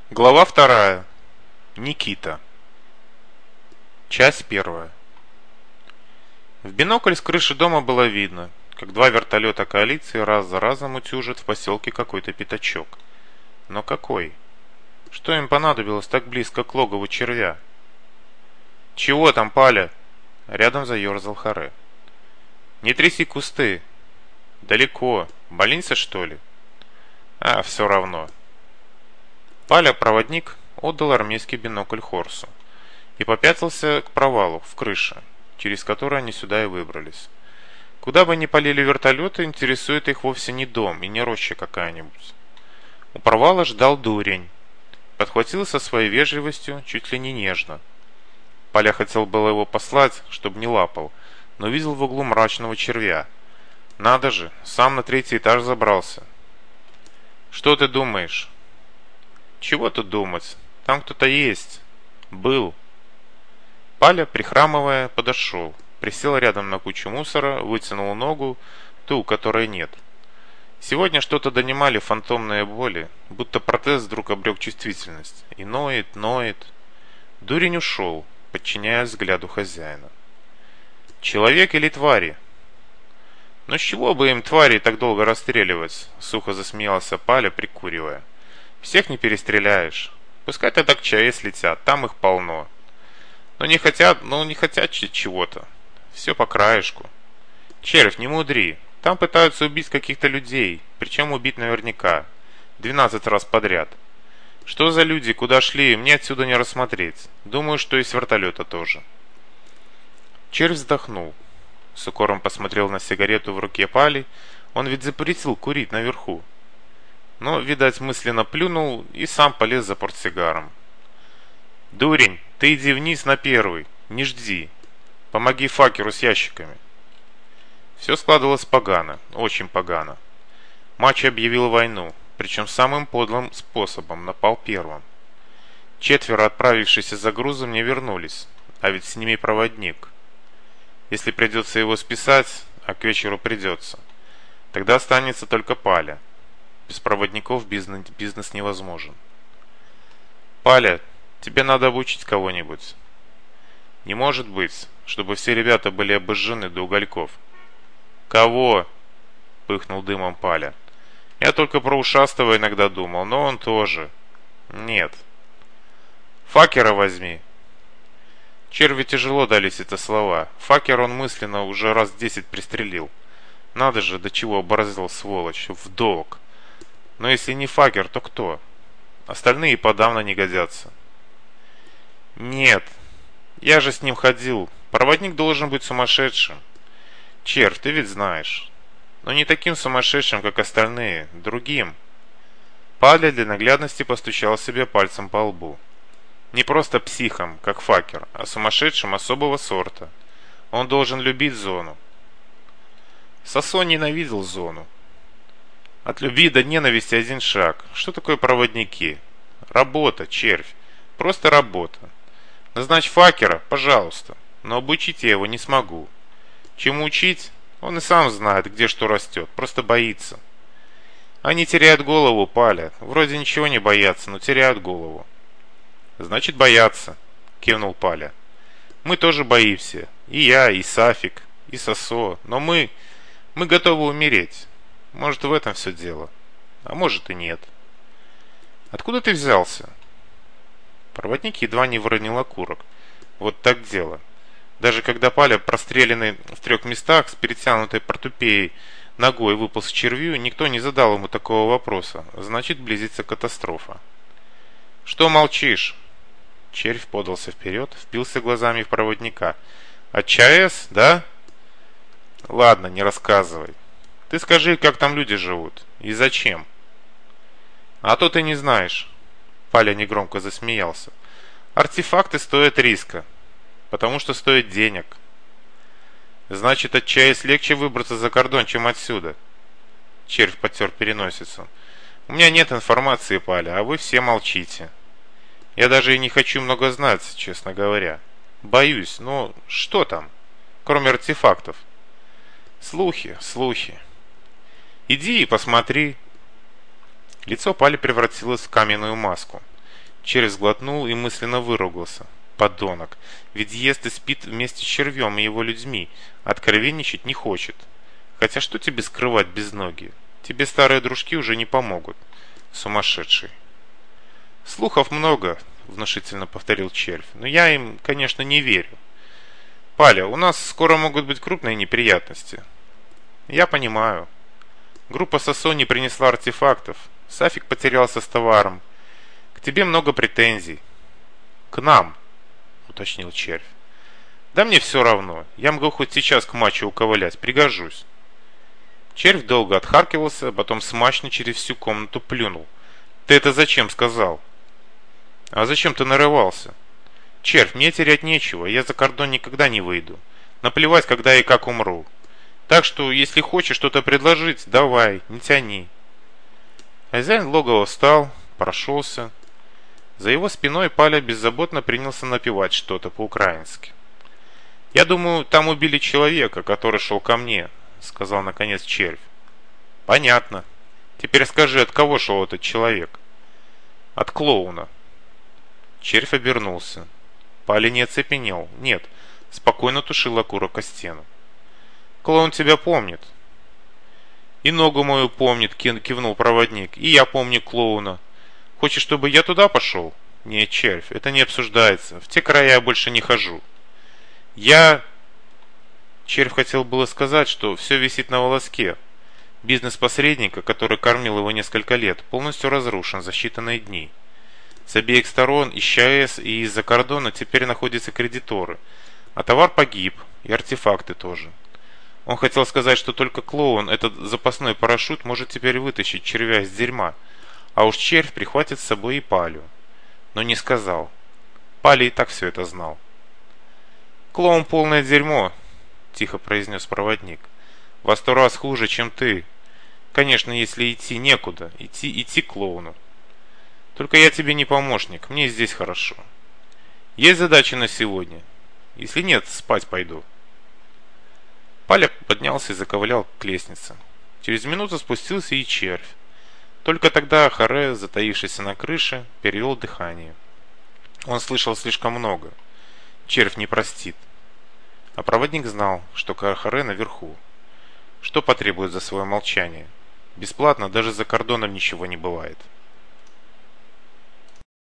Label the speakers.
Speaker 1: Глава вторая. Никита. Часть первая. В бинокль с крыши дома было видно, как два вертолета коалиции раз за разом утюжат в поселке какой-то пятачок. Но какой? Что им понадобилось так близко к логову червя? «Чего там, Паля?» Рядом заерзал Харе. «Не тряси кусты. Далеко. Больница, что ли?» «А, все равно». Паля, проводник, отдал армейский бинокль Хорсу и попятился к провалу в крыше, через который они сюда и выбрались. Куда бы ни полили вертолеты, интересует их вовсе не дом и не роща какая-нибудь. У провала ждал дурень. Подхватил со своей вежливостью, чуть ли не нежно. Паля хотел было его послать, чтобы не лапал, но видел в углу мрачного червя. Надо же, сам на 3-й этаж забрался. «Что ты думаешь?» «Чего тут думать? Там кто-то есть. Был». Паля, прихрамывая, подошел, присел рядом на кучу мусора, вытянул ногу, ту, которой нет. Сегодня что-то донимали фантомные боли, будто протез вдруг обрек чувствительность. И ноет, ноет. Дурень ушел, подчиняясь взгляду хозяина. «Человек или твари?» «Ну с чего бы им твари так долго расстреливать?» — сухо засмеялся Паля, прикуривая. «Всех не перестреляешь. Пускай тогда к ЧАЭС летят, там их полно. Но не хотят чего-то. Все по краешку. Червь, не мудри. Там пытаются убить каких-то людей, причем убить наверняка. 12 раз подряд. Что за люди, куда шли, мне отсюда не рассмотреть. Думаю, что и с вертолета тоже». Червь вздохнул. С укором посмотрел на сигарету в руке Пали. Он ведь запретил курить наверху. Но, видать, мысленно плюнул и сам полез за портсигаром. «Дурень, ты иди вниз на 1-й, не жди. Помоги факеру с ящиками». Все складывалось погано, очень погано. Мачо объявил войну, причем самым подлым способом, напал первым. 4, отправившиеся за грузом, не вернулись, а ведь с ними проводник. Если придется его списать, а к вечеру придется, тогда останется только Паля. Без проводников бизнес невозможен. «Паля, тебе надо обучить кого-нибудь». «Не может быть, чтобы все ребята были обожжены до угольков». «Кого?» — пыхнул дымом Паля. «Я только про ушастого иногда думал, но он тоже». «Нет». «Факера возьми». Черви тяжело дались это слова. Факер он мысленно уже раз 10 пристрелил. Надо же, до чего оборзел сволочь, в долг. Но если не факер, то кто? Остальные и подавно не годятся. «Нет, я же с ним ходил. Проводник должен быть сумасшедшим. Червь, ты ведь знаешь. Но не таким сумасшедшим, как остальные, другим». Паля для наглядности постучал себе пальцем по лбу. Не просто психом, как факер, а сумасшедшим особого сорта. Он должен любить зону. Сасон ненавидел зону. От любви до ненависти один шаг. Что такое проводники? Работа, червь. Просто работа. Назначь факера, пожалуйста. Но обучить я его не смогу. Чему учить? Он и сам знает, где что растет. Просто боится. Они теряют голову, Паля. Вроде ничего не боятся, но теряют голову. «Значит, боятся», — кивнул Паля. «Мы тоже боимся. И я, и Сафик, и Сосо. Но мы готовы умереть. Может, в этом все дело. А может и нет». «Откуда ты взялся?» Проводник едва не выронил окурок. Вот так дело. Даже когда Паля, простреленный в 3 местах, с перетянутой портупеей ногой выполз к червю, никто не задал ему такого вопроса. Значит, близится катастрофа. «Что молчишь?» Червь подался вперед, впился глазами в проводника. «От ЧАЭС, да?» «Ладно, не рассказывай. Ты скажи, как там люди живут и зачем?» «А то ты не знаешь». Паля негромко засмеялся. «Артефакты стоят риска, потому что стоят денег». «Значит, от ЧАЭС легче выбраться за кордон, чем отсюда?» Червь потер переносицу. «У меня нет информации, Паля, а вы все молчите. Я даже и не хочу много знать, честно говоря. Боюсь, но что там, кроме артефактов?» «Слухи, слухи. Иди и посмотри». Лицо Пали превратилось в каменную маску. Червь сглотнул и мысленно выругался. Подонок. Ведь ест и спит вместе с червем и его людьми. Откровенничать не хочет. Хотя что тебе скрывать без ноги? Тебе старые дружки уже не помогут. Сумасшедший. Слухов много, внушительно повторил червь. Но я им, конечно, не верю. Паля, у нас скоро могут быть крупные неприятности. Я понимаю. Группа Сасони принесла артефактов. Сафик потерялся с товаром. К тебе много претензий. К нам, уточнил червь. Да мне все равно. Я могу хоть сейчас к мачо уковылять. Пригожусь. Червь долго отхаркивался, а потом смачно через всю комнату плюнул. Ты это зачем сказал? А зачем ты нарывался? Червь, мне терять нечего. Я за кордон никогда не выйду. Наплевать, когда и как умру. Так что, если хочешь что-то предложить, давай, не тяни. Хозяин логова встал, прошелся. За его спиной Паля беззаботно принялся напевать что-то по-украински. «Я думаю, там убили человека, который шел ко мне», — сказал наконец червь. «Понятно. Теперь скажи, от кого шел этот человек?» «От клоуна». Червь обернулся. Паля не оцепенел. Нет, спокойно тушил окурок о стену. «Клоун тебя помнит». «И ногу мою помнит», — кивнул проводник. «И я помню клоуна. Хочешь, чтобы я туда пошел?» «Нет, червь, это не обсуждается. В те края я больше не хожу». «Я...» Червь хотел было сказать, что все висит на волоске. Бизнес посредника, который кормил его несколько лет, полностью разрушен за считанные дни. С обеих сторон, из ЧАЭС и из-за кордона, теперь находятся кредиторы. А товар погиб, и артефакты тоже. Он хотел сказать, что только клоун, этот запасной парашют, может теперь вытащить червя из дерьма. А уж червь прихватит с собой и Палю. Но не сказал. Паля и так все это знал. «Клоун полное дерьмо», — тихо произнес проводник. «Во 100 раз хуже, чем ты. Конечно, если идти некуда, идти к клоуну. Только я тебе не помощник, мне здесь хорошо. Есть задача на сегодня? Если нет, спать пойду». Паля поднялся и заковылял к лестнице. Через минуту спустился и червь. Только тогда Харе, затаившийся на крыше, перевел дыхание. Он слышал слишком много. Червь не простит. А проводник знал, что Харе наверху. Что потребует за свое молчание? Бесплатно даже за кордоном ничего не бывает.